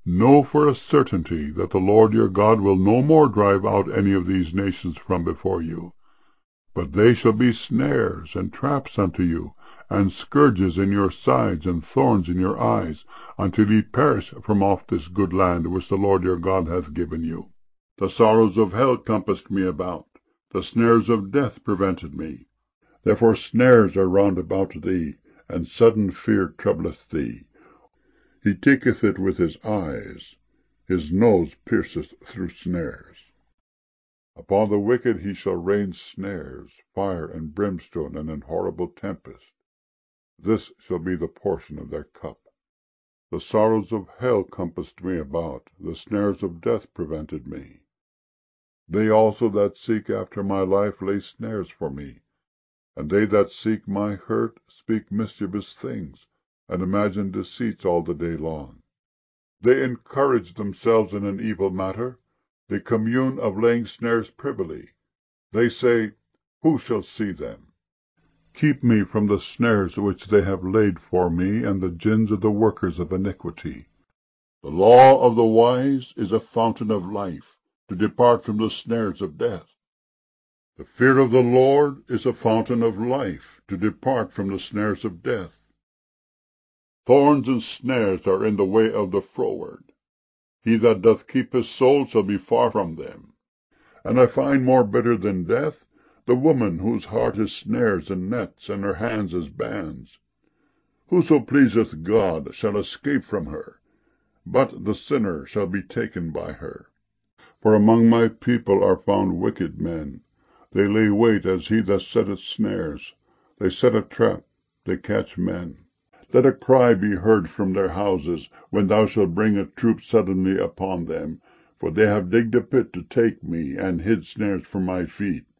Know for a certainty that the Lord your God will no more drive out any of these nations from before you, but they shall be snares and traps unto you, and scourges in your sides, and thorns in your eyes, until ye perish from off this good land which the Lord your God hath given you. The sorrows of hell compassed me about, the snares of death prevented me. Therefore snares are round about thee, and sudden fear troubleth thee. He taketh it with his eyes, his nose pierceth through snares. Upon the wicked he shall rain snares, fire and brimstone, and an horrible tempest. This shall be the portion of their cup. The sorrows of hell compassed me about, the snares of death prevented me. They also that seek after my life lay snares for me, and they that seek my hurt speak mischievous things, and imagine deceits all the day long. They encourage themselves in an evil matter, they commune of laying snares privily. They say, Who shall see them? Keep me from the snares which they have laid for me, and the gins of the workers of iniquity. The law of the wise is a fountain of life, to depart from the snares of death. The fear of the Lord is a fountain of life, to depart from the snares of death. Thorns and snares are in the way of the froward. He that doth keep his soul shall be far from them. And I find more bitter than death the woman whose heart is snares and nets, and her hands as bands. Whoso pleaseth God shall escape from her, but the sinner shall be taken by her. For among my people are found wicked men. They lay wait as he that setteth snares. They set a trap, they catch men. Let a cry be heard from their houses, when thou shalt bring a troop suddenly upon them. For they have digged a pit to take me, and hid snares for my feet.